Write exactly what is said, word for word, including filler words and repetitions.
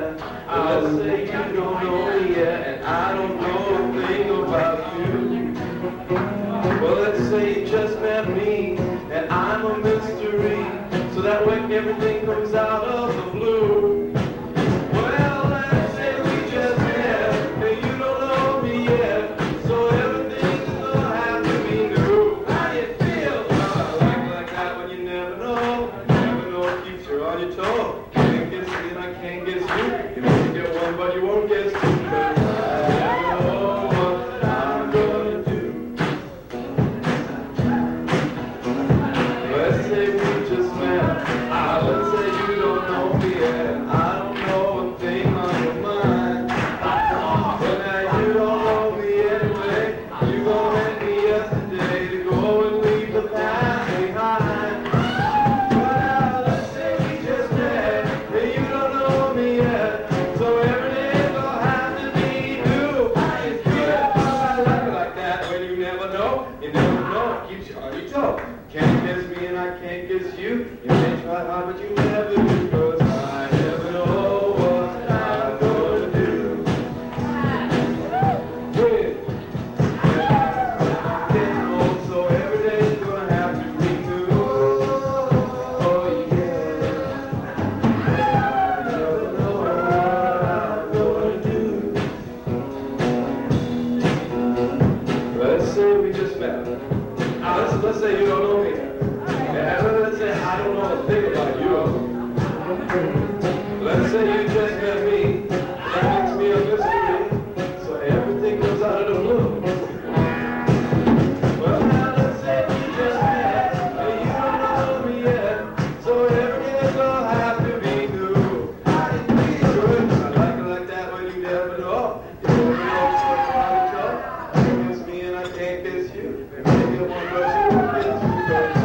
mine. I'll say you don't know me yet, and I don't know a thing about you. Well, let's say you just met me, and I'm a mystery, so that way everything comes out of the blue. Well, let's say we just met, and you don't know me yet, so everything's gonna have to be new. How do you feel? Well, I like like that when you never know, you never know it keeps you on your toe. You can't guess me and I can't guess you. You know you get one, but you won't guess two. But I never know what I'm gonna do. Let's say we just met. Ah, let's say you don't know me yet. I don't know a thing on your mind. But now you don't know me anyway. You gonna met me yesterday to go and leave the past behind. But now let's say we just met, and you don't know me yet. So every day's gonna have to be new. How you feel? I like it like that when you never know. You never know. It keeps you on your toe. Can't guess me and I can't guess you. You may try hard, but you never do. 'Cause I never know what I'm gonna do. Yeah. Getting old, so every day's gonna have to be new. Oh yeah. I never know what I'm gonna do. Let's say we just met. Now, let's, let's say you don't know me. And let's say I don't know a thing about you. Let's say you just met me. That makes me a mystery. So everything goes out of the blue. Well, now let's say we just met, and you don't know me yet. So everything's gonna have to be new. How do you feel? Good. I like it like that when you never know. You never know what's on the top. You kiss me and I can't kiss you. Maybe one person will kiss you.